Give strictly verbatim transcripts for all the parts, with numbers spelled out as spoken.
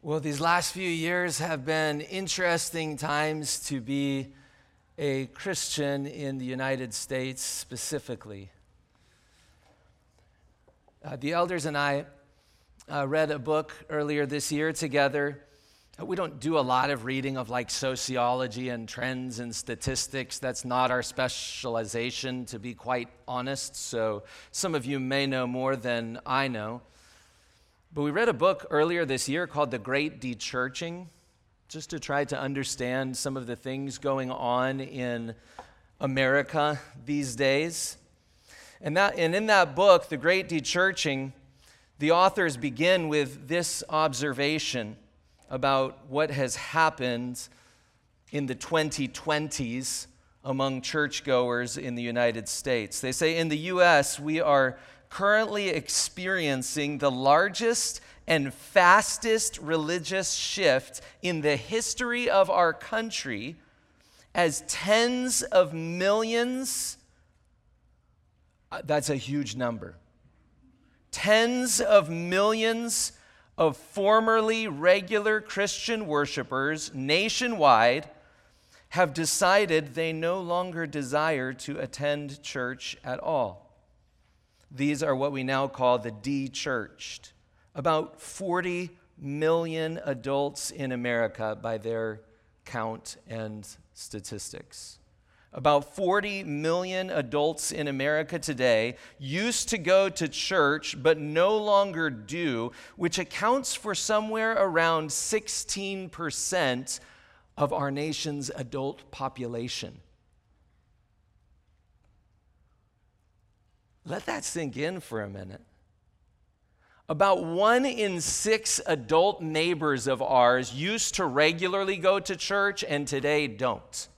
Well, these last few years have been interesting times to be a Christian in the United States specifically. Uh, the elders and I uh, read a book earlier this year together. We don't do a lot of reading of like sociology and trends and statistics. That's not our specialization, to be quite honest. So some of you may know more than I know. But we read a book earlier this year called The Great Dechurching, just to try to understand some of the things going on in America these days. And that, and in that book, The Great Dechurching, the authors begin with this observation about what has happened in the twenty twenties among churchgoers in the United States. They say in the U S, we are currently experiencing the largest and fastest religious shift in the history of our country, as tens of millions, uh, that's a huge number, tens of millions of formerly regular Christian worshipers nationwide have decided they no longer desire to attend church at all. These are what we now call the de-churched. About forty million adults in America by their count and statistics. About forty million adults in America today used to go to church but no longer do, which accounts for somewhere around sixteen percent of our nation's adult population. Let that sink in for a minute. About one in six adult neighbors of ours used to regularly go to church and today don't.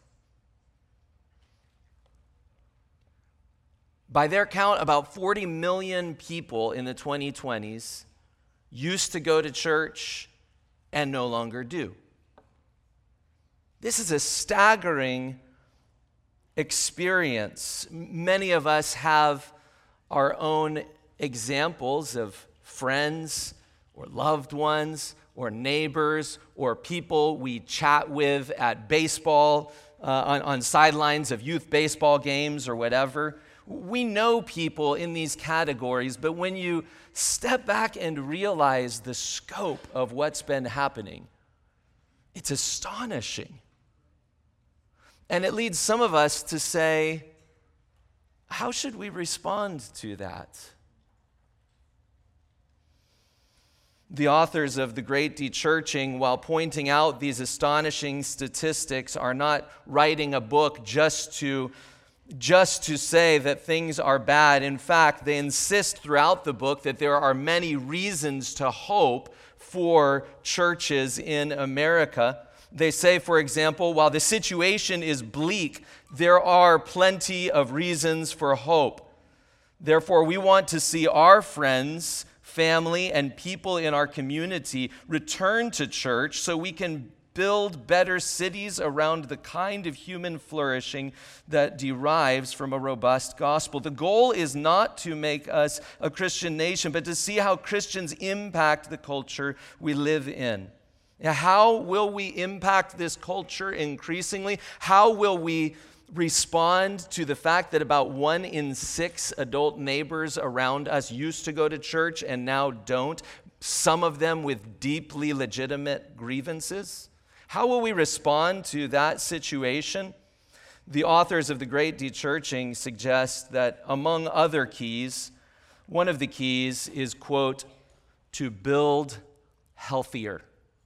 By their count, about forty million people in the twenty twenties used to go to church and no longer do. This is a staggering experience. Many of us have our own examples of friends or loved ones or neighbors or people we chat with at baseball, uh, on, on sidelines of youth baseball games or whatever. We know people in these categories, but when you step back and realize the scope of what's been happening, it's astonishing. And it leads some of us to say, how should we respond to that? The authors of The Great Dechurching, while pointing out these astonishing statistics, are not writing a book just to just to say that things are bad. In fact, they insist throughout the book that there are many reasons to hope for churches in America. They say, for example, while the situation is bleak, there are plenty of reasons for hope. Therefore, we want to see our friends, family, and people in our community return to church so we can build better cities around the kind of human flourishing that derives from a robust gospel. The goal is not to make us a Christian nation, but to see how Christians impact the culture we live in. Now, how will we impact this culture increasingly? How will we respond to the fact that about one in six adult neighbors around us used to go to church and now don't, some of them with deeply legitimate grievances? How will we respond to that situation? The authors of The Great Dechurching suggest that among other keys, one of the keys is, quote, to build healthier.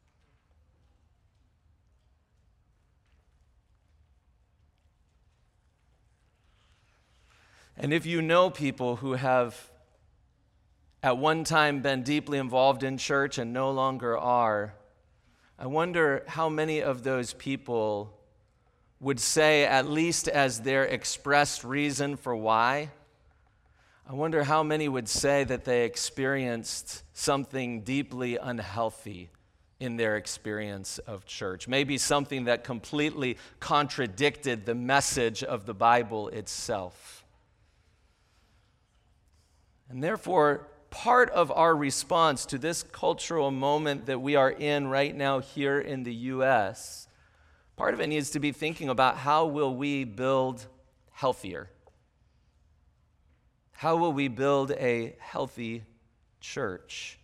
And if you know people who have at one time been deeply involved in church and no longer are, I wonder how many of those people would say, at least as their expressed reason for why, I wonder how many would say that they experienced something deeply unhealthy in their experience of church. Maybe something that completely contradicted the message of the Bible itself. And therefore, part of our response to this cultural moment that we are in right now here in the U S, part of it needs to be thinking about how will we build healthier? How will we build a healthy church?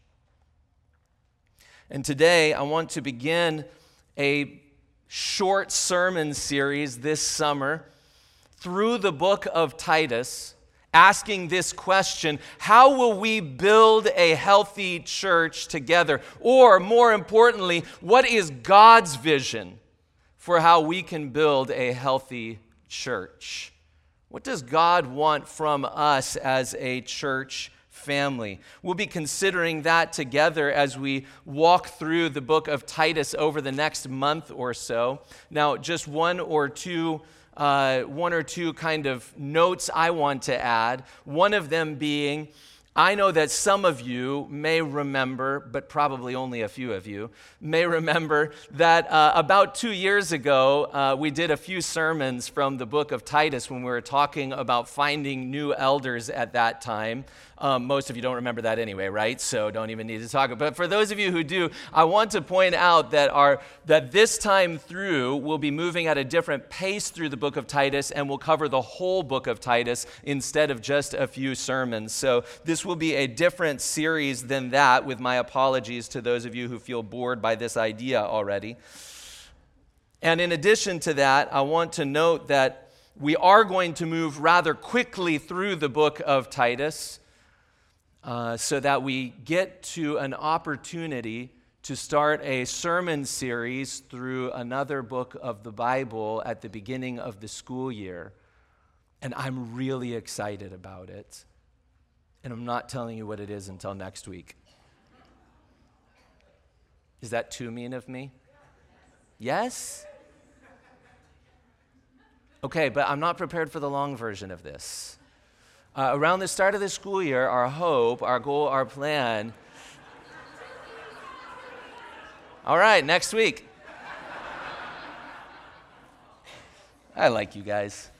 And today I want to begin a short sermon series this summer through the book of Titus, asking this question: how will we build a healthy church together? Or more importantly, what is God's vision for how we can build a healthy church? What does God want from us as a church family? We'll be considering that together as we walk through the book of Titus over the next month or so. Now, just one or two uh, one or two kind of notes I want to add. One of them being, I know that some of you may remember, but probably only a few of you, may remember that uh, about two years ago, uh, we did a few sermons from the book of Titus when we were talking about finding new elders at that time. Um, most of you don't remember that anyway, right? So don't even need to talk about it. But for those of you who do, I want to point out that our that this time through, we'll be moving at a different pace through the book of Titus, and we'll cover the whole book of Titus instead of just a few sermons. So this will be a different series than that, with my apologies to those of you who feel bored by this idea already. And in addition to that, I want to note that we are going to move rather quickly through the book of Titus, Uh, so that we get to an opportunity to start a sermon series through another book of the Bible at the beginning of the school year. And I'm really excited about it. And I'm not telling you what it is until next week. Is that too mean of me? Yes? Okay, but I'm not prepared for the long version of this. Uh, around the start of the school year, our hope, our goal, our plan. All right, next week. I like you guys.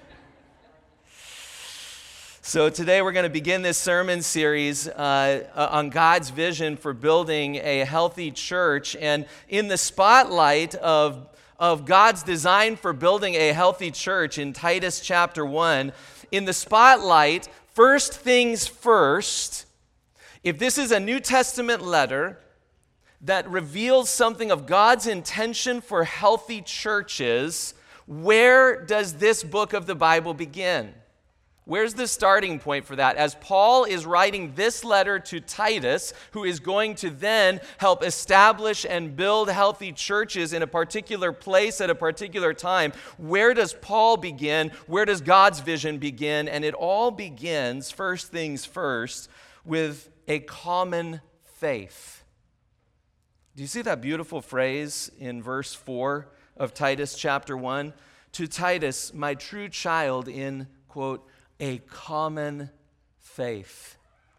So today we're going to begin this sermon series uh, on God's vision for building a healthy church. And in the spotlight of, of God's design for building a healthy church in Titus chapter one, in the spotlight, first things first, if this is a New Testament letter that reveals something of God's intention for healthy churches, where does this book of the Bible begin? Where's the starting point for that? As Paul is writing this letter to Titus, who is going to then help establish and build healthy churches in a particular place at a particular time, where does Paul begin? Where does God's vision begin? And it all begins, first things first, with a common faith. Do you see that beautiful phrase in verse four of Titus chapter one? To Titus, my true child, in, quote, a common faith.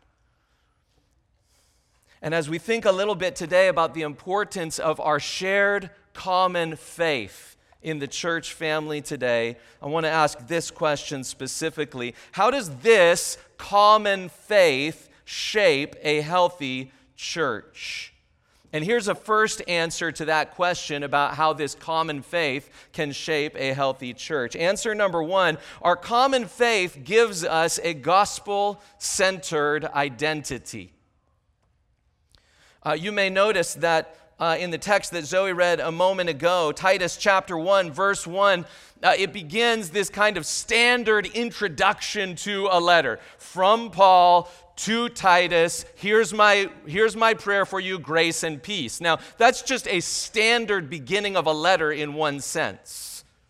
And as we think a little bit today about the importance of our shared common faith in the church family today, I want to ask this question specifically. How does this common faith shape a healthy church? And here's a first answer to that question about how this common faith can shape a healthy church. Answer number one, our common faith gives us a gospel-centered identity. Uh, you may notice that uh, in the text that Zoe read a moment ago, Titus chapter one, verse one, uh, it begins this kind of standard introduction to a letter from Paul to Titus. Here's my, here's my prayer for you, grace and peace. Now, that's just a standard beginning of a letter in one sense.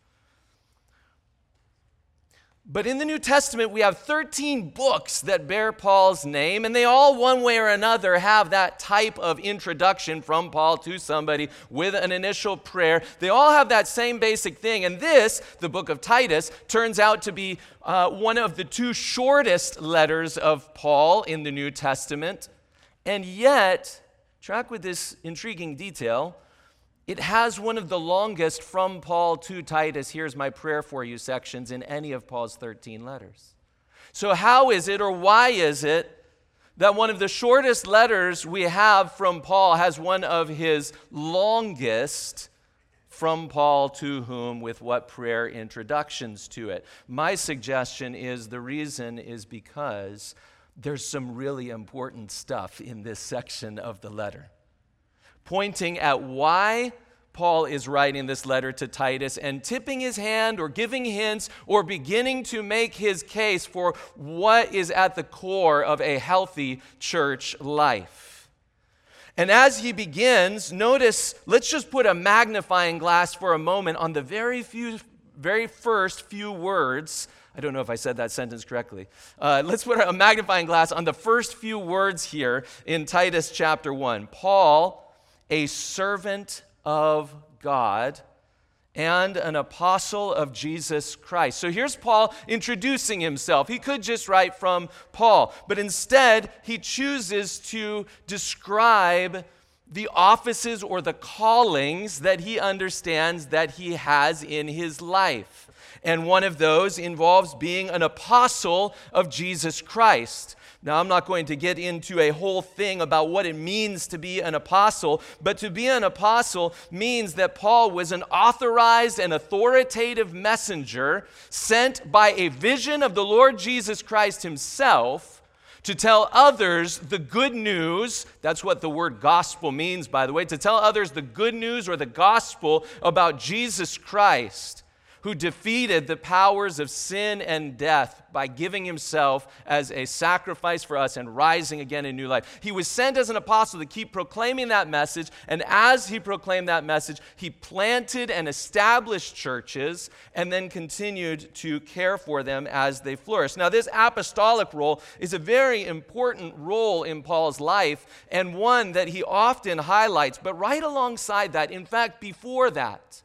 But in the New Testament, we have thirteen books that bear Paul's name, and they all, one way or another, have that type of introduction from Paul to somebody with an initial prayer. They all have that same basic thing. And this, the book of Titus, turns out to be uh, one of the two shortest letters of Paul in the New Testament. And yet, track with this intriguing detail, it has one of the longest from Paul to Titus, here's my prayer for you sections in any of Paul's thirteen letters. So how is it, or why is it, that one of the shortest letters we have from Paul has one of his longest from Paul to whom with what prayer introductions to it. My suggestion is the reason is because there's some really important stuff in this section of the letter, pointing at why Paul is writing this letter to Titus and tipping his hand or giving hints or beginning to make his case for what is at the core of a healthy church life. And as he begins, notice, let's just put a magnifying glass for a moment on the very few, very first few words. I don't know if I said that sentence correctly. Uh, let's put a magnifying glass on the first few words here in Titus chapter one. Paul, a servant of God and an apostle of Jesus Christ. So here's Paul introducing himself. He could just write from Paul, but instead he chooses to describe the offices or the callings that he understands that he has in his life. And one of those involves being an apostle of Jesus Christ. Now, I'm not going to get into a whole thing about what it means to be an apostle, but to be an apostle means that Paul was an authorized and authoritative messenger sent by a vision of the Lord Jesus Christ himself to tell others the good news. That's what the word gospel means, by the way, to tell others the good news or the gospel about Jesus Christ, who defeated the powers of sin and death by giving himself as a sacrifice for us and rising again in new life. He was sent as an apostle to keep proclaiming that message, and as he proclaimed that message, he planted and established churches and then continued to care for them as they flourished. Now, this apostolic role is a very important role in Paul's life and one that he often highlights, but right alongside that, in fact, before that,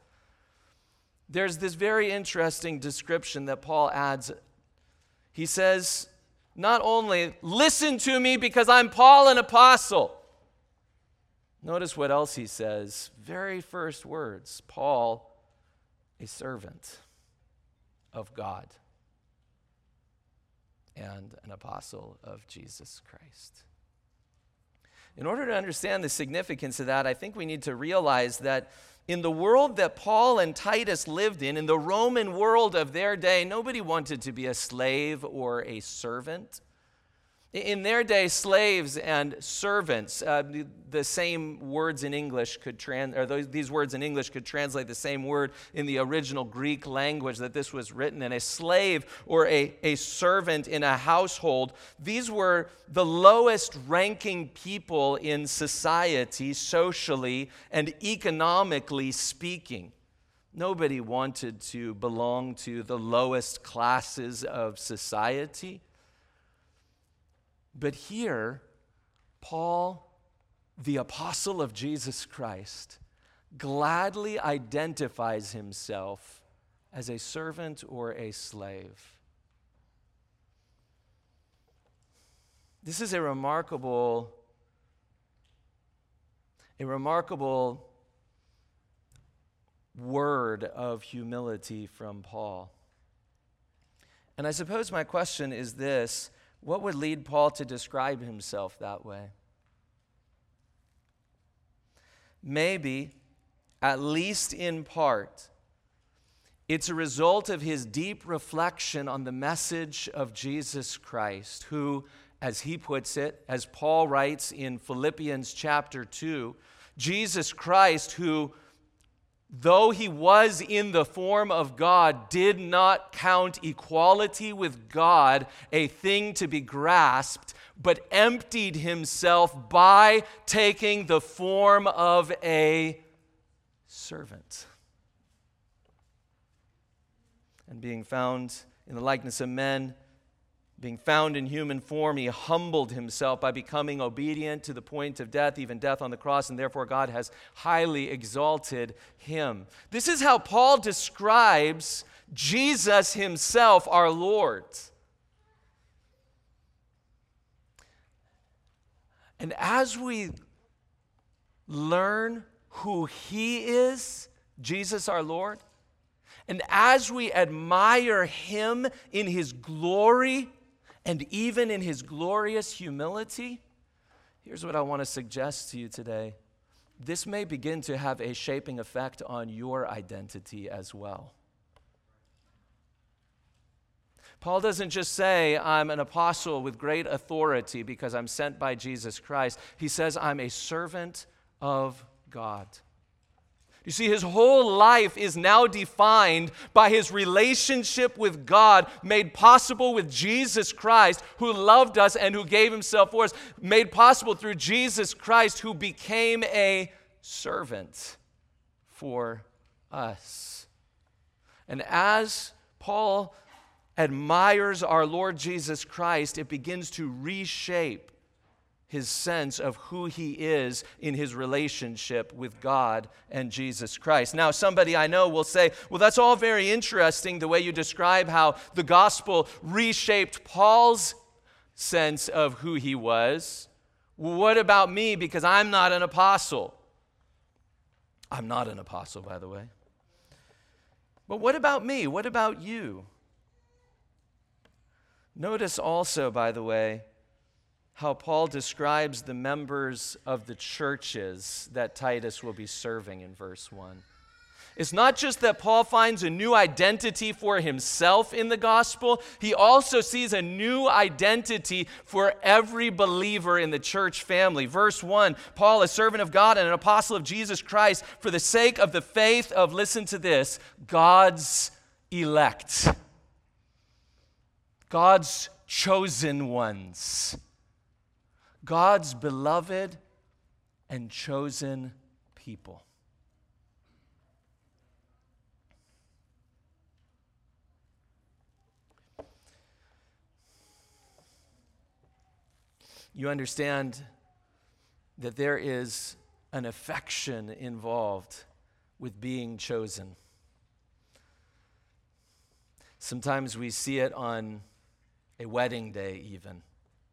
there's this very interesting description that Paul adds. He says, not only, listen to me because I'm Paul, an apostle. Notice what else he says. Very first words, Paul, a servant of God and an apostle of Jesus Christ. In order to understand the significance of that, I think we need to realize that in the world that Paul and Titus lived in, in the Roman world of their day, nobody wanted to be a slave or a servant. In their day, slaves and servants, uh, the, the same words in English could trans, or those, these words in English could translate the same word in the original Greek language that this was written in. A slave or a, a servant in a household, these were the lowest ranking people in society, socially and economically speaking. Nobody wanted to belong to the lowest classes of society. But here, Paul, the apostle of Jesus Christ, gladly identifies himself as a servant or a slave. This is a remarkable, a remarkable word of humility from Paul. And I suppose my question is this: what would lead Paul to describe himself that way? Maybe, at least in part, it's a result of his deep reflection on the message of Jesus Christ, who, as he puts it, as Paul writes in Philippians chapter two, Jesus Christ, who, though he was in the form of God, did not count equality with God a thing to be grasped, but emptied himself by taking the form of a servant. And being found in the likeness of men, being found in human form, he humbled himself by becoming obedient to the point of death, even death on the cross, and therefore God has highly exalted him. This is how Paul describes Jesus himself, our Lord. And as we learn who he is, Jesus our Lord, and as we admire him in his glory, And even in his glorious humility, here's what I want to suggest to you today. This may begin to have a shaping effect on your identity as well. Paul doesn't just say, I'm an apostle with great authority because I'm sent by Jesus Christ. He says, I'm a servant of God. You see, his whole life is now defined by his relationship with God, made possible with Jesus Christ, who loved us and who gave himself for us, made possible through Jesus Christ, who became a servant for us. And as Paul admires our Lord Jesus Christ, it begins to reshape his sense of who he is in his relationship with God and Jesus Christ. Now, somebody I know will say, well, that's all very interesting, the way you describe how the gospel reshaped Paul's sense of who he was. Well, what about me? Because I'm not an apostle. I'm not an apostle, by the way. But what about me? What about you? Notice also, by the way, how Paul describes the members of the churches that Titus will be serving in verse one. It's not just that Paul finds a new identity for himself in the gospel, he also sees a new identity for every believer in the church family. Verse one, Paul, a servant of God and an apostle of Jesus Christ, for the sake of the faith of, listen to this, God's elect. God's chosen ones. God's beloved and chosen people. You understand that there is an affection involved with being chosen. Sometimes we see it on a wedding day even.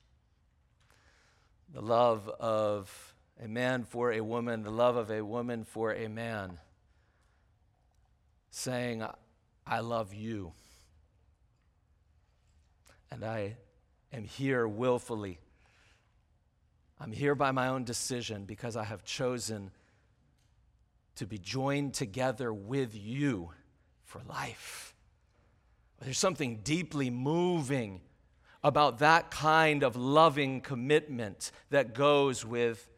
The love of a man for a woman, the love of a woman for a man, saying, I love you, and I am here willfully. I'm here by my own decision because I have chosen to be joined together with you for life. There's something deeply moving about that kind of loving commitment that goes with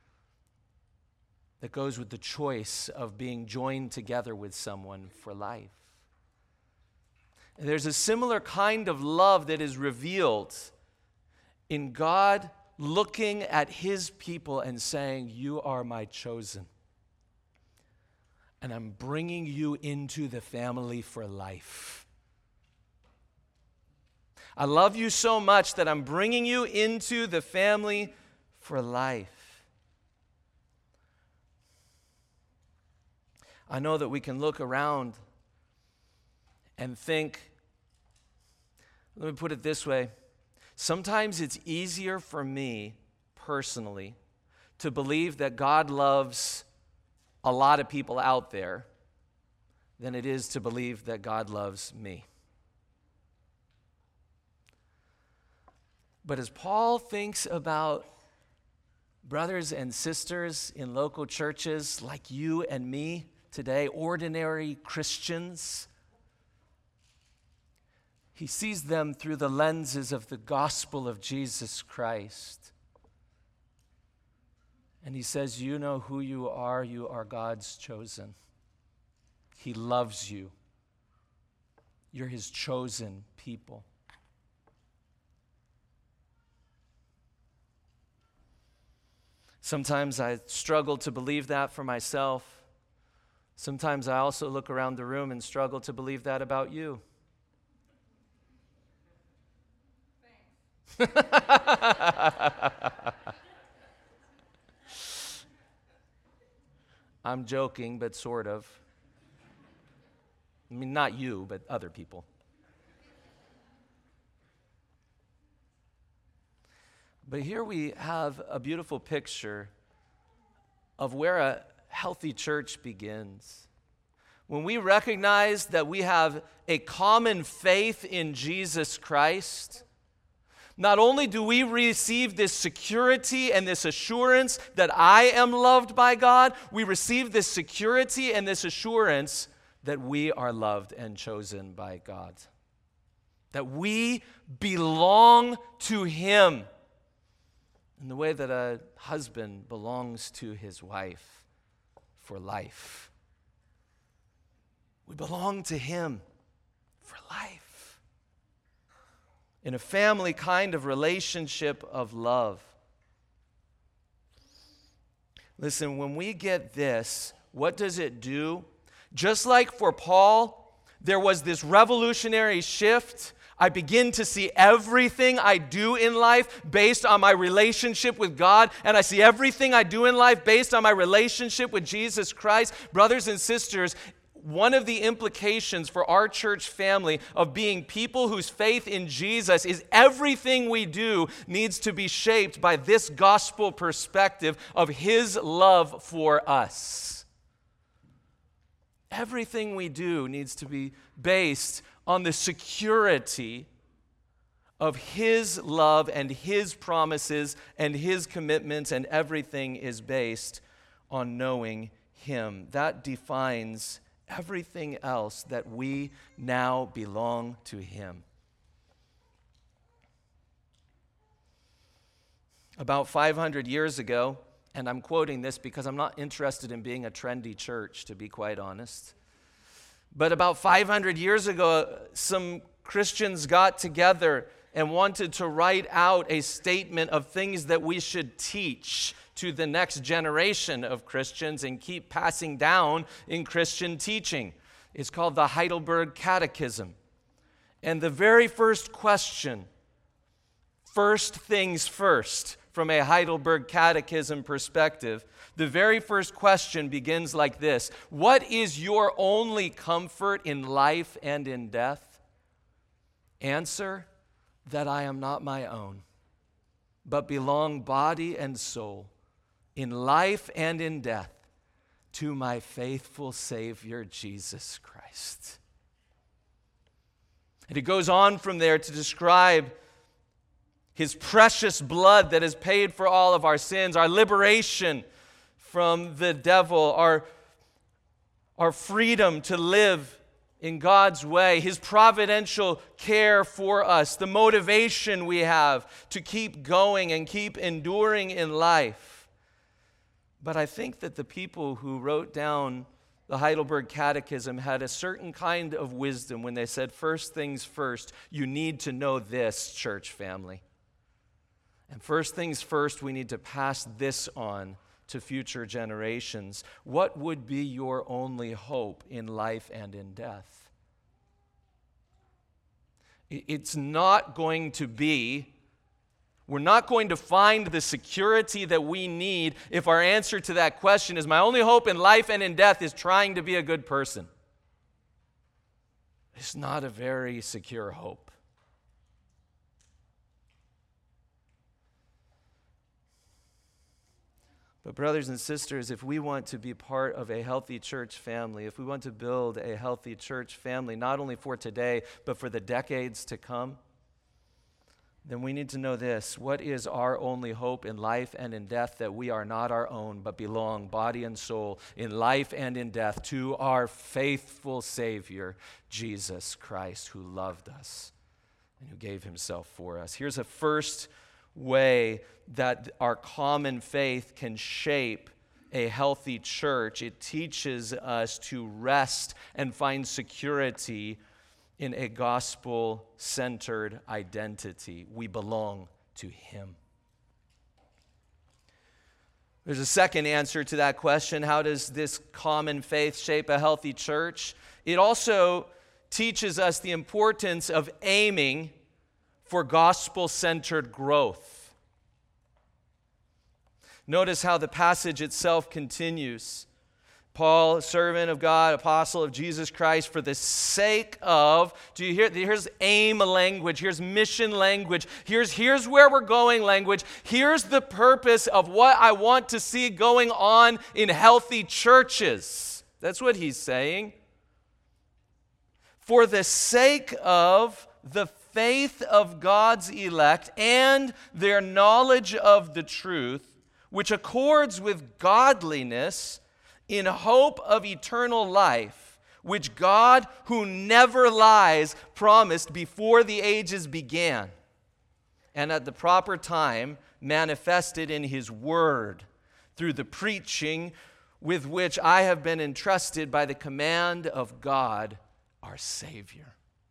that goes with the choice of being joined together with someone for life. And there's a similar kind of love that is revealed in God looking at his people and saying, you are my chosen, and I'm bringing you into the family for life. I love you so much that I'm bringing you into the family for life. I know that we can look around and think, let me put it this way, sometimes it's easier for me personally to believe that God loves a lot of people out there than it is to believe that God loves me. But as Paul thinks about brothers and sisters in local churches like you and me today, ordinary Christians, he sees them through the lenses of the gospel of Jesus Christ. And he says, you know who you are. You are God's chosen. He loves you. You're his chosen people. Sometimes I struggle to believe that for myself. Sometimes I also look around the room and struggle to believe that about you. I'm joking, but sort of. I mean, not you, but other people. But here we have a beautiful picture of where a healthy church begins. When we recognize that we have a common faith in Jesus Christ, Not only do we receive this security and this assurance that I am loved by God, we receive this security and this assurance that we are loved and chosen by God. That we belong to Him in the way that a husband belongs to his wife for life. We belong to Him for life. In a family kind of relationship of love. Listen, when we get this, what does it do? Just like for Paul, there was this revolutionary shift. I begin to see everything I do in life based on my relationship with God, and I see everything I do in life based on my relationship with Jesus Christ. Brothers and sisters, one of the implications for our church family of being people whose faith in Jesus is everything we do needs to be shaped by this gospel perspective of His love for us. Everything we do needs to be based on the security of His love and His promises and His commitments, and everything is based on knowing Him. That defines everything else, that we now belong to Him. About five hundred years ago, and I'm quoting this because I'm not interested in being a trendy church, to be quite honest. But about five hundred years ago, some Christians got together and wanted to write out a statement of things that we should teach to the next generation of Christians and keep passing down in Christian teaching. It's called the Heidelberg Catechism. And the very first question, first things first, from a Heidelberg Catechism perspective, the very first question begins like this: what is your only comfort in life and in death? Answer: that I am not my own, but belong body and soul, in life and in death, to my faithful Savior, Jesus Christ. And it goes on from there to describe His precious blood that has paid for all of our sins, our liberation from the devil, our, our freedom to live in God's way, His providential care for us, the motivation we have to keep going and keep enduring in life. But I think that the people who wrote down the Heidelberg Catechism had a certain kind of wisdom when they said, first things first, you need to know this, church family. And first things first, we need to pass this on to future generations. What would be your only hope in life and in death? It's not going to be, we're not going to find the security that we need if our answer to that question is, my only hope in life and in death is trying to be a good person. It's not a very secure hope. But brothers and sisters, if we want to be part of a healthy church family, if we want to build a healthy church family, not only for today, but for the decades to come, then we need to know this: what is our only hope in life and in death? That we are not our own, but belong, body and soul, in life and in death, to our faithful Savior, Jesus Christ, who loved us and who gave Himself for us. Here's a first way that our common faith can shape a healthy church. It teaches us to rest and find security in a gospel-centered identity. We belong to Him. There's a second answer to that question. How does this common faith shape a healthy church? It also teaches us the importance of aiming for gospel-centered growth. Notice how the passage itself continues. Paul, servant of God, apostle of Jesus Christ, for the sake of, do you hear, here's aim language, here's mission language, here's, here's where we're going language, here's the purpose of what I want to see going on in healthy churches. That's what he's saying. For the sake of the faith of God's elect and their knowledge of the truth, which accords with godliness, in hope of eternal life, which God, who never lies, promised before the ages began, and at the proper time manifested in his word, through the preaching with which I have been entrusted by the command of God, our Savior.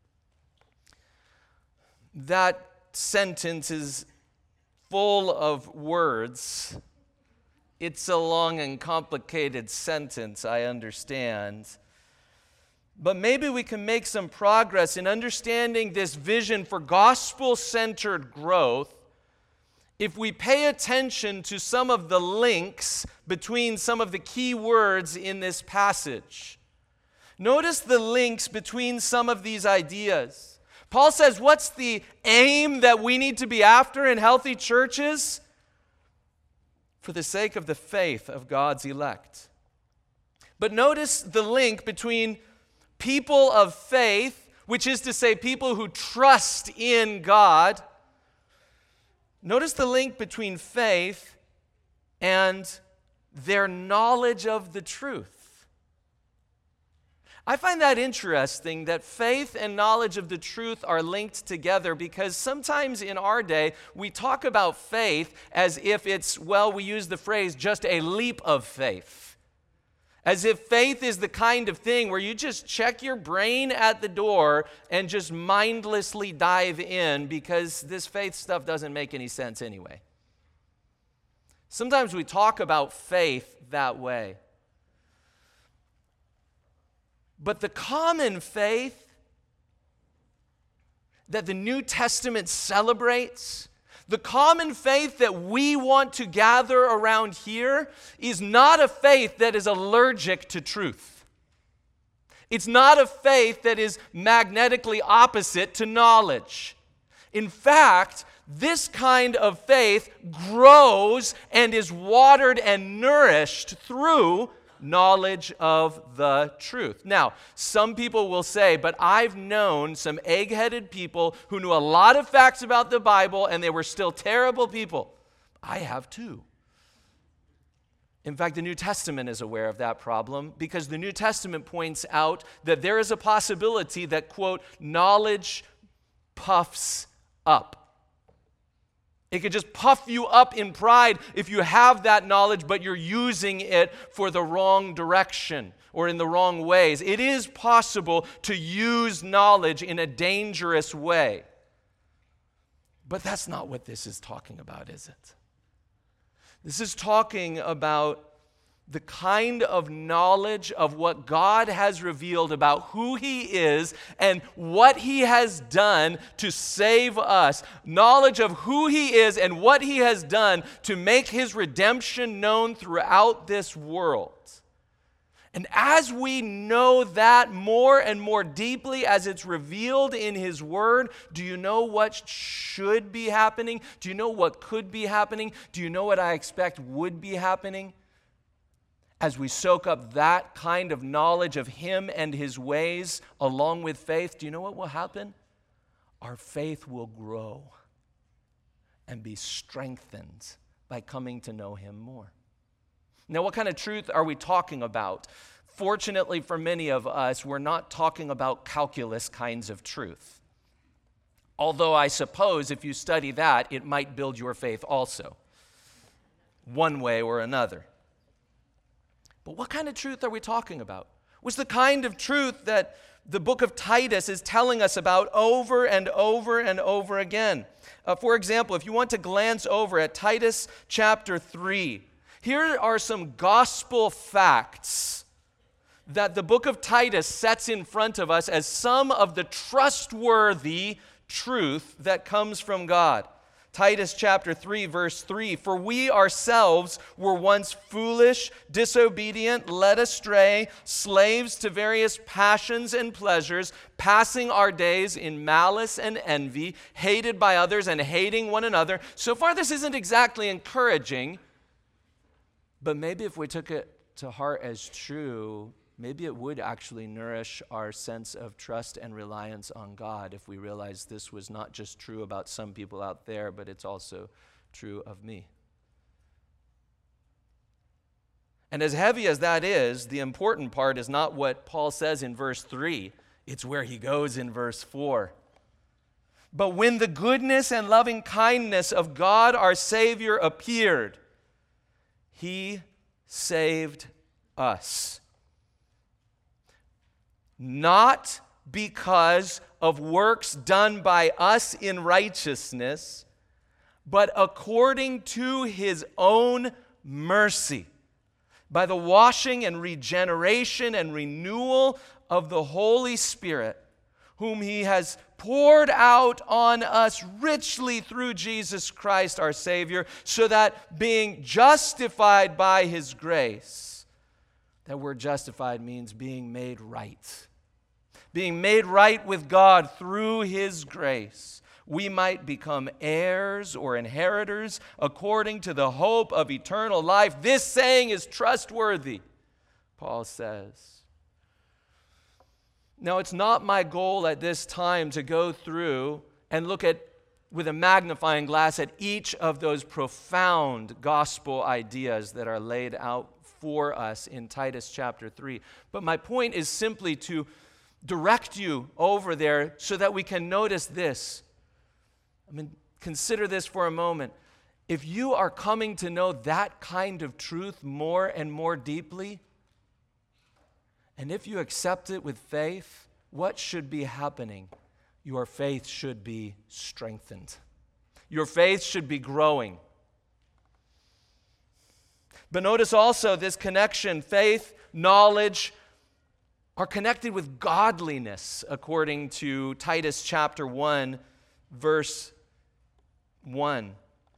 That sentence is full of words. It's a long and complicated sentence, I understand. But maybe we can make some progress in understanding this vision for gospel-centered growth if we pay attention to some of the links between some of the key words in this passage. Notice the links between some of these ideas. Paul says, what's the aim that we need to be after in healthy churches? For the sake of the faith of God's elect. But notice the link between people of faith, which is to say people who trust in God. Notice the link between faith and their knowledge of the truth. I find that interesting that faith and knowledge of the truth are linked together, because sometimes in our day we talk about faith as if it's, well, we use the phrase just a leap of faith. As if faith is the kind of thing where you just check your brain at the door and just mindlessly dive in because this faith stuff doesn't make any sense anyway. Sometimes we talk about faith that way. But the common faith that the New Testament celebrates, the common faith that we want to gather around here, is not a faith that is allergic to truth. It's not a faith that is magnetically opposite to knowledge. In fact, this kind of faith grows and is watered and nourished through knowledge of the truth. Now, some people will say, but I've known some egg-headed people who knew a lot of facts about the Bible and they were still terrible people. I have too. In fact, the New Testament is aware of that problem, because the New Testament points out that there is a possibility that, quote, knowledge puffs up. It could just puff you up in pride if you have that knowledge, but you're using it for the wrong direction or in the wrong ways. It is possible to use knowledge in a dangerous way. But that's not what this is talking about, is it? This is talking about the kind of knowledge of what God has revealed about who He is and what He has done to save us. Knowledge of who He is and what He has done to make His redemption known throughout this world. And as we know that more and more deeply as it's revealed in His Word, do you know what should be happening? Do you know what could be happening? Do you know what I expect would be happening? As we soak up that kind of knowledge of Him and His ways along with faith, do you know what will happen? Our faith will grow and be strengthened by coming to know Him more. Now, what kind of truth are we talking about? Fortunately for many of us, we're not talking about calculus kinds of truth. Although I suppose if you study that, it might build your faith also, one way or another. But what kind of truth are we talking about? What's the kind of truth that the book of Titus is telling us about over and over and over again? Uh, for example, if you want to glance over at Titus chapter three, here are some gospel facts that the book of Titus sets in front of us as some of the trustworthy truth that comes from God. Titus chapter three, verse three, for we ourselves were once foolish, disobedient, led astray, slaves to various passions and pleasures, passing our days in malice and envy, hated by others and hating one another. So far, this isn't exactly encouraging, but maybe if we took it to heart as true, maybe it would actually nourish our sense of trust and reliance on God if we realized this was not just true about some people out there, but it's also true of me. And as heavy as that is, the important part is not what Paul says in verse three. It's where he goes in verse four. But when the goodness and loving kindness of God our Savior appeared, he saved us. Not because of works done by us in righteousness, but according to his own mercy, by the washing and regeneration and renewal of the Holy Spirit, whom he has poured out on us richly through Jesus Christ our Savior, so that being justified by his grace, that word justified means being made right, being made right with God through his grace, we might become heirs or inheritors according to the hope of eternal life. This saying is trustworthy, Paul says. Now, it's not my goal at this time to go through and look at, with a magnifying glass, at each of those profound gospel ideas that are laid out for us in Titus chapter three. But my point is simply to direct you over there so that we can notice this. I mean, consider this for a moment. If you are coming to know that kind of truth more and more deeply, and if you accept it with faith, what should be happening? Your faith should be strengthened. Your faith should be growing. But notice also this connection, faith, knowledge, are connected with godliness, according to Titus chapter one, verse one.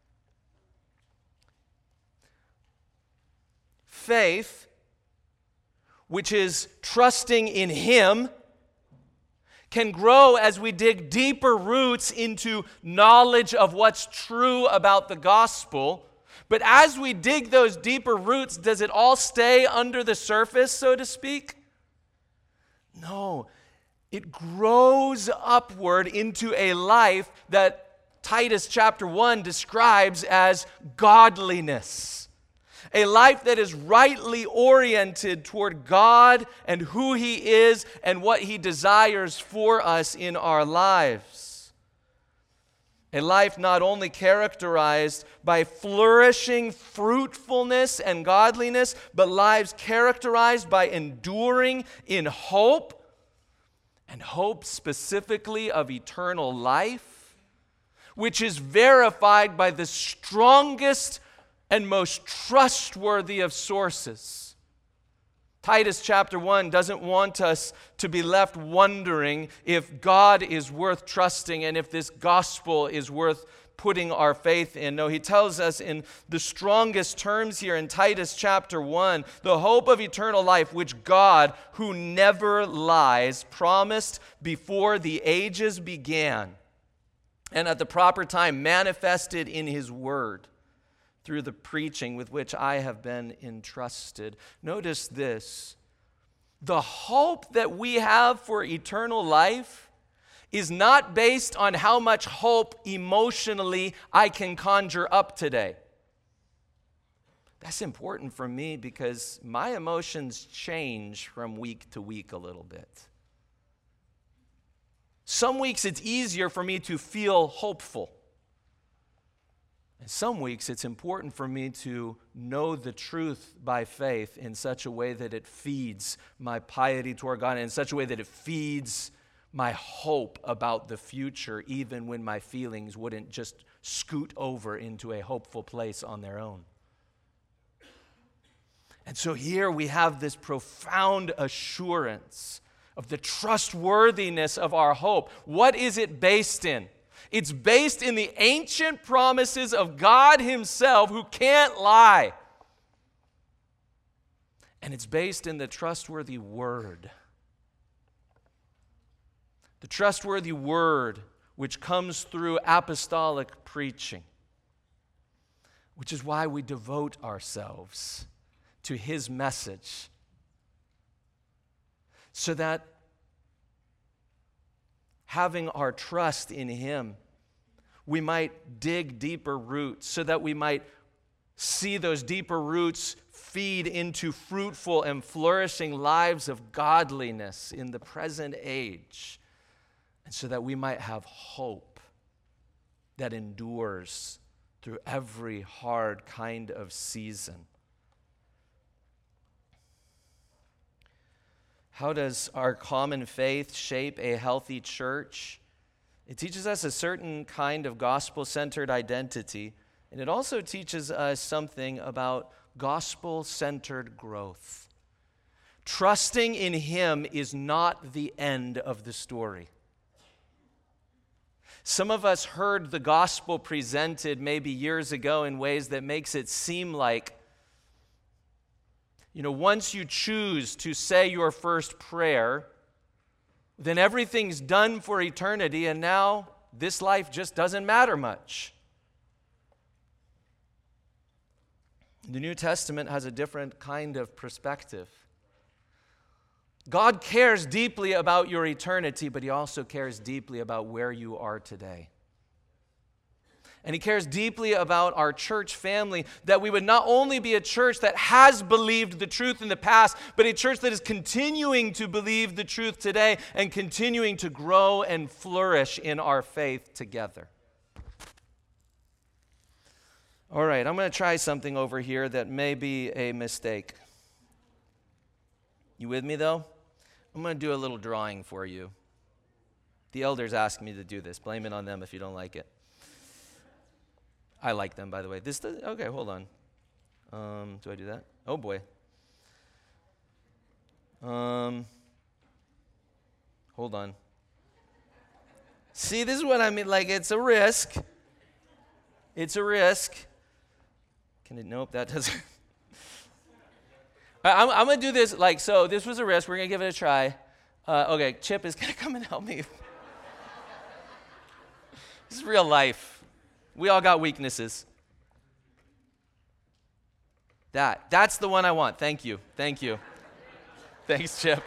Faith, which is trusting in him, can grow as we dig deeper roots into knowledge of what's true about the gospel. But as we dig those deeper roots, does it all stay under the surface, so to speak? No. It grows upward into a life that Titus chapter one describes as godliness. A life that is rightly oriented toward God and who he is and what he desires for us in our lives. A life not only characterized by flourishing fruitfulness and godliness, but lives characterized by enduring in hope, and hope specifically of eternal life, which is verified by the strongest and most trustworthy of sources. Titus chapter one doesn't want us to be left wondering if God is worth trusting and if this gospel is worth putting our faith in. No, he tells us in the strongest terms here in Titus chapter one, the hope of eternal life, which God, who never lies, promised before the ages began, and at the proper time manifested in his word through the preaching with which I have been entrusted. Notice this. The hope that we have for eternal life is not based on how much hope emotionally I can conjure up today. That's important for me because my emotions change from week to week a little bit. Some weeks it's easier for me to feel hopeful. And some weeks it's important for me to know the truth by faith in such a way that it feeds my piety toward God, and in such a way that it feeds my hope about the future, even when my feelings wouldn't just scoot over into a hopeful place on their own. And so here we have this profound assurance of the trustworthiness of our hope. What is it based in? It's based in the ancient promises of God himself, who can't lie. And it's based in the trustworthy word. The trustworthy word which comes through apostolic preaching, which is why we devote ourselves to his message. so that having our trust in Him, we might dig deeper roots, so that we might see those deeper roots feed into fruitful and flourishing lives of godliness in the present age, and so that we might have hope that endures through every hard kind of season. How does our common faith shape a healthy church? It teaches us a certain kind of gospel-centered identity, and it also teaches us something about gospel-centered growth. Trusting in Him is not the end of the story. Some of us heard the gospel presented maybe years ago in ways that makes it seem like, you know, once you choose to say your first prayer, then everything's done for eternity, and now this life just doesn't matter much. The New Testament has a different kind of perspective. God cares deeply about your eternity, but He also cares deeply about where you are today. And He cares deeply about our church family, that we would not only be a church that has believed the truth in the past, but a church that is continuing to believe the truth today and continuing to grow and flourish in our faith together. All right, I'm going to try something over here that may be a mistake. You with me, though? I'm going to do a little drawing for you. The elders asked me to do this. Blame it on them if you don't like it. I like them, by the way. This does, okay, hold on. Um, do I do that? Oh, boy. Um, hold on. See, this is what I mean. Like, it's a risk. It's a risk. Can it? Nope, that doesn't. I'm, I'm going to do this, like, so this was a risk. We're going to give it a try. Uh, okay, Chip is going to come and help me. This is real life. We all got weaknesses. That. That's the one I want. Thank you. Thank you. Thanks, Chip.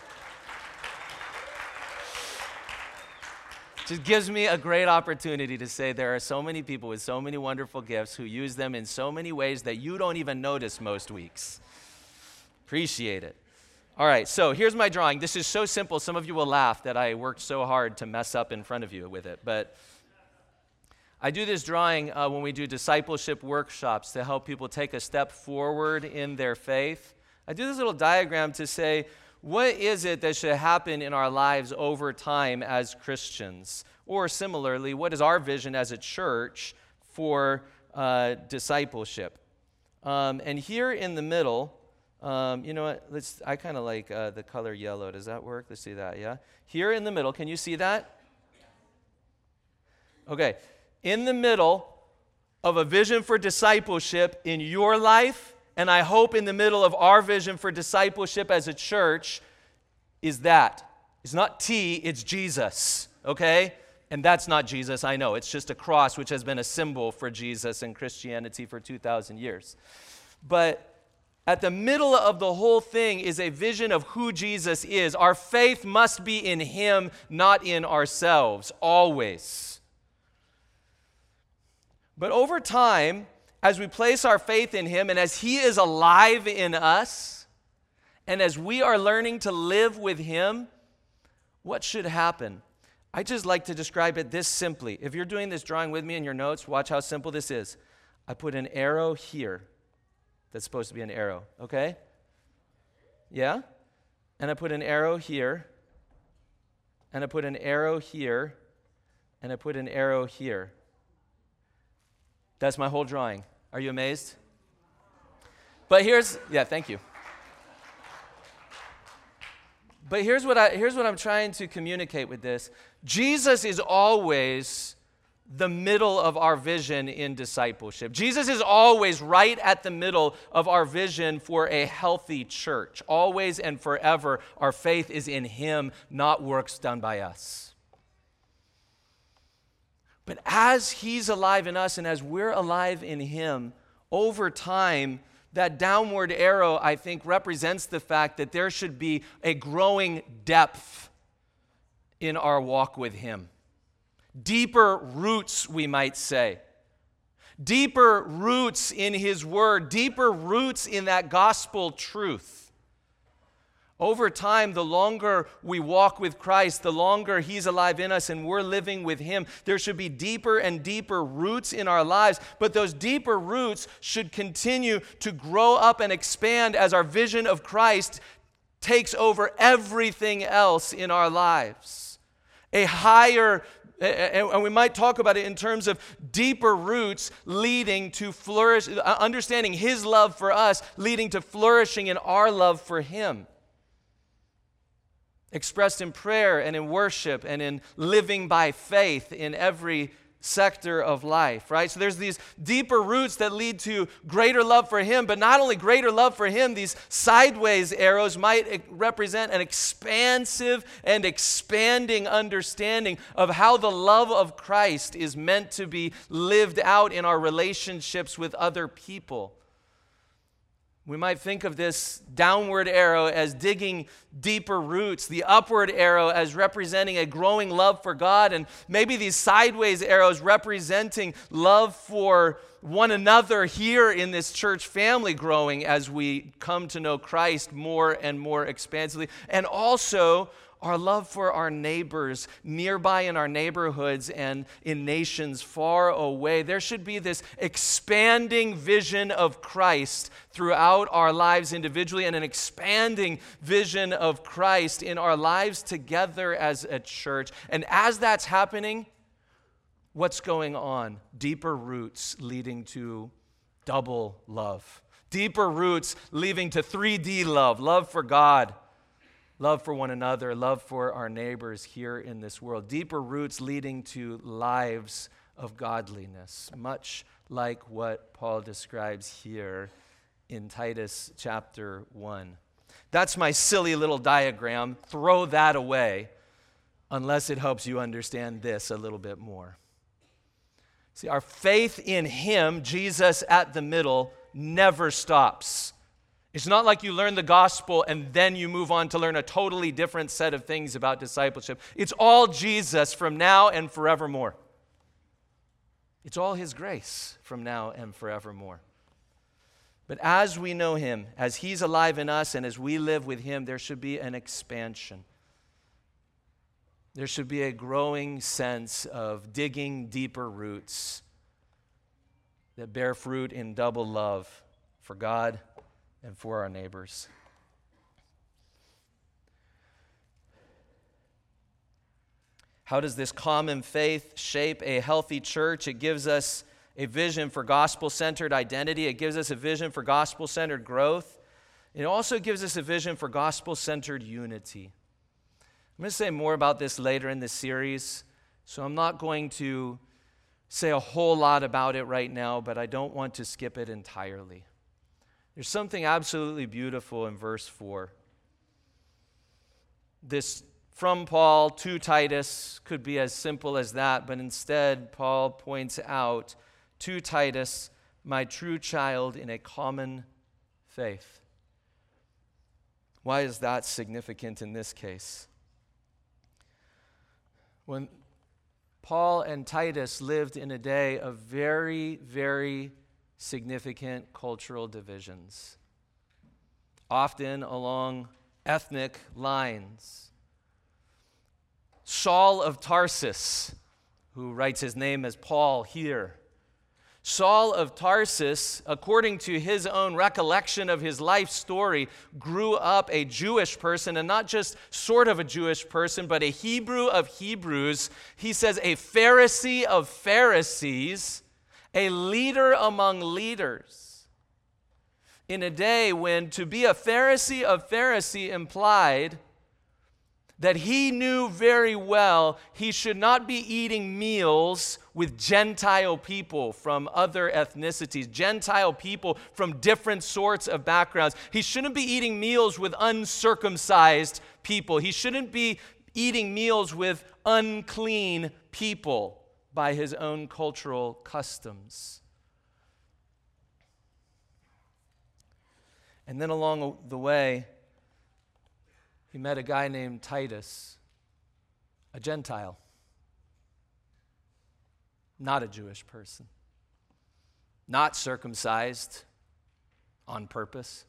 Just gives me a great opportunity to say there are so many people with so many wonderful gifts who use them in so many ways that you don't even notice most weeks. Appreciate it. All right, so here's my drawing. This is so simple. Some of you will laugh that I worked so hard to mess up in front of you with it. But I do this drawing uh, when we do discipleship workshops to help people take a step forward in their faith. I do this little diagram to say, what is it that should happen in our lives over time as Christians? Or similarly, what is our vision as a church for uh, discipleship? Um, and here in the middle, um, you know what? Let's. I kind of like uh, the color yellow. Does that work? Let's see that, yeah? Here in the middle, can you see that? Okay. In the middle of a vision for discipleship in your life, and I hope in the middle of our vision for discipleship as a church, is that. It's not T, it's Jesus, okay? And that's not Jesus, I know. It's just a cross, which has been a symbol for Jesus and Christianity for two thousand years. But at the middle of the whole thing is a vision of who Jesus is. Our faith must be in Him, not in ourselves, always. But over time, as we place our faith in Him and as He is alive in us, and as we are learning to live with Him, what should happen? I just like to describe it this simply. If you're doing this drawing with me in your notes, watch how simple this is. I put an arrow here. That's supposed to be an arrow, okay? Yeah? And I put an arrow here. And I put an arrow here. And I put an arrow here. That's my whole drawing. Are you amazed? But here's, yeah, thank you. But here's what I here's what I'm trying to communicate with this. Jesus is always the middle of our vision in discipleship. Jesus is always right at the middle of our vision for a healthy church. Always and forever, our faith is in Him, not works done by us. But as He's alive in us and as we're alive in Him, over time, that downward arrow, I think, represents the fact that there should be a growing depth in our walk with Him. Deeper roots, we might say. Deeper roots in His Word, deeper roots in that gospel truth. Over time, the longer we walk with Christ, the longer He's alive in us and we're living with Him, there should be deeper and deeper roots in our lives. But those deeper roots should continue to grow up and expand as our vision of Christ takes over everything else in our lives. A higher, and we might talk about it in terms of deeper roots leading to flourish, understanding His love for us, leading to flourishing in our love for Him. Expressed in prayer and in worship and in living by faith in every sector of life, right? So there's these deeper roots that lead to greater love for Him, but not only greater love for Him, these sideways arrows might represent an expansive and expanding understanding of how the love of Christ is meant to be lived out in our relationships with other people. We might think of this downward arrow as digging deeper roots, the upward arrow as representing a growing love for God, and maybe these sideways arrows representing love for one another here in this church family growing as we come to know Christ more and more expansively, and also our love for our neighbors nearby in our neighborhoods and in nations far away. There should be this expanding vision of Christ throughout our lives individually and an expanding vision of Christ in our lives together as a church. And as that's happening, what's going on? Deeper roots leading to double love. Deeper roots leading to three D love, love for God, love for one another, love for our neighbors here in this world. Deeper roots leading to lives of godliness, much like what Paul describes here in Titus chapter one. That's my silly little diagram. Throw that away unless it helps you understand this a little bit more. See, our faith in Him, Jesus at the middle, never stops. It's not like you learn the gospel and then you move on to learn a totally different set of things about discipleship. It's all Jesus from now and forevermore. It's all His grace from now and forevermore. But as we know Him, as He's alive in us and as we live with Him, there should be an expansion. There should be a growing sense of digging deeper roots that bear fruit in double love for God and for our neighbors. How does this common faith shape a healthy church? It gives us a vision for gospel-centered identity. It gives us a vision for gospel-centered growth. It also gives us a vision for gospel-centered unity. I'm going to say more about this later in the series, so I'm not going to say a whole lot about it right now, but I don't want to skip it entirely. There's something absolutely beautiful in verse four. This from Paul to Titus could be as simple as that, but instead Paul points out to Titus, my true child in a common faith. Why is that significant in this case? When Paul and Titus lived in a day of very, very significant cultural divisions, often along ethnic lines. Saul of Tarsus, who writes his name as Paul here, Saul of Tarsus, according to his own recollection of his life story, grew up a Jewish person, and not just sort of a Jewish person, but a Hebrew of Hebrews. He says a Pharisee of Pharisees, a leader among leaders. In a day when to be a Pharisee of Pharisee implied that he knew very well he should not be eating meals with Gentile people from other ethnicities, Gentile people from different sorts of backgrounds. He shouldn't be eating meals with uncircumcised people. He shouldn't be eating meals with unclean people by his own cultural customs. And then along the way, he met a guy named Titus, a Gentile, not a Jewish person, not circumcised on purpose,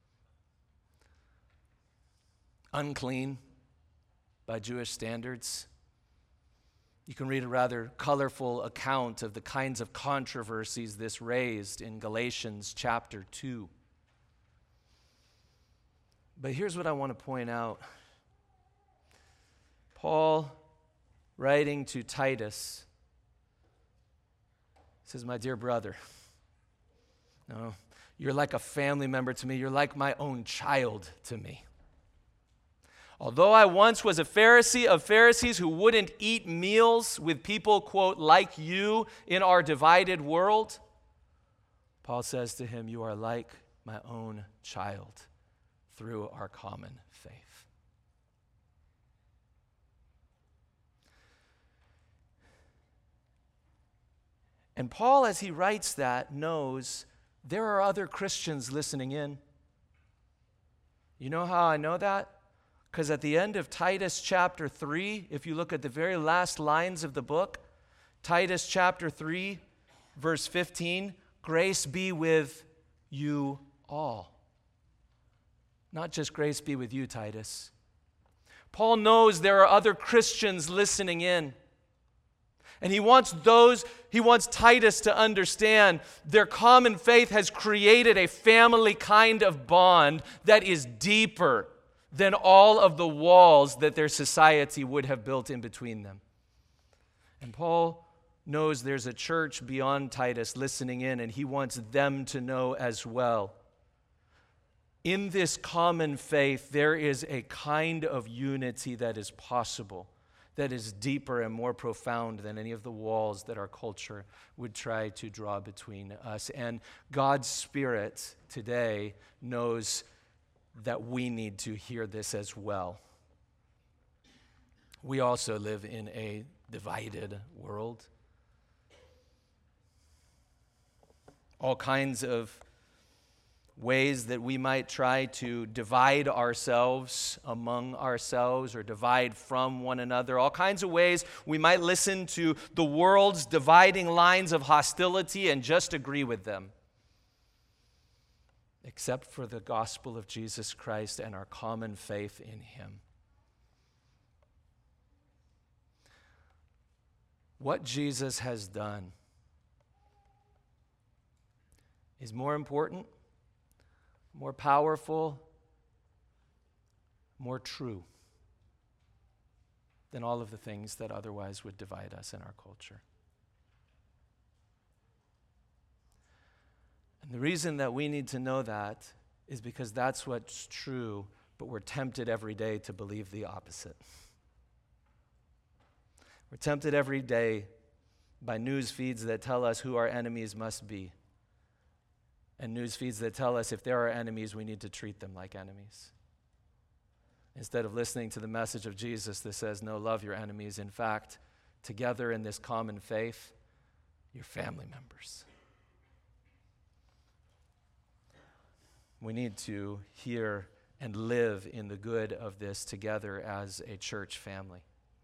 unclean by Jewish standards. You can read a rather colorful account of the kinds of controversies this raised in Galatians chapter two. But here's what I want to point out. Paul, writing to Titus, says, "My dear brother, no, you're like a family member to me. You're like my own child to me. Although I once was a Pharisee of Pharisees who wouldn't eat meals with people, quote, like you in our divided world," Paul says to him, "you are like my own child through our common faith." And Paul, as he writes that, knows there are other Christians listening in. You know how I know that? Because at the end of Titus chapter three, if you look at the very last lines of the book, Titus chapter three, verse fifteen, grace be with you all. Not just grace be with you, Titus. Paul knows there are other Christians listening in. And he wants those, he wants Titus to understand their common faith has created a family kind of bond that is deeper than all of the walls that their society would have built in between them. And Paul knows there's a church beyond Titus listening in, and he wants them to know as well. In this common faith, there is a kind of unity that is possible, that is deeper and more profound than any of the walls that our culture would try to draw between us. And God's Spirit today knows that we need to hear this as well. We also live in a divided world. All kinds of ways that we might try to divide ourselves among ourselves or divide from one another. All kinds of ways we might listen to the world's dividing lines of hostility and just agree with them. Except for the gospel of Jesus Christ and our common faith in Him. What Jesus has done is more important, more powerful, more true than all of the things that otherwise would divide us in our culture. And the reason that we need to know that is because that's what's true, but we're tempted every day to believe the opposite. We're tempted every day by news feeds that tell us who our enemies must be, and news feeds that tell us if there are enemies, we need to treat them like enemies. Instead of listening to the message of Jesus that says, no, love your enemies. In fact, together in this common faith, you're family members. We need to hear and live in the good of this together as a church family.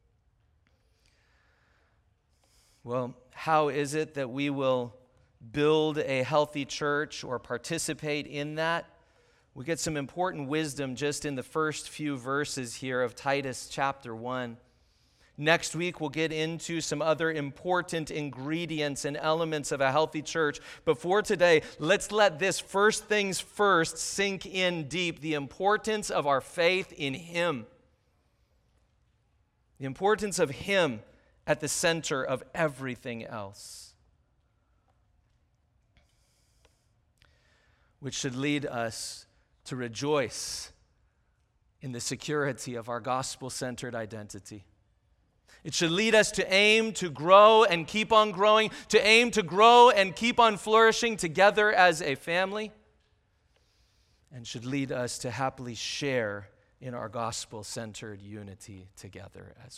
Well, how is it that we will build a healthy church or participate in that? We get some important wisdom just in the first few verses here of Titus chapter one. Next week, we'll get into some other important ingredients and elements of a healthy church. But for today, let's let this first things first sink in deep, the importance of our faith in Him. The importance of Him at the center of everything else. Which should lead us to rejoice in the security of our gospel-centered identity. It should lead us to aim to grow and keep on growing, to aim to grow and keep on flourishing together as a family, and should lead us to happily share in our gospel-centered unity together as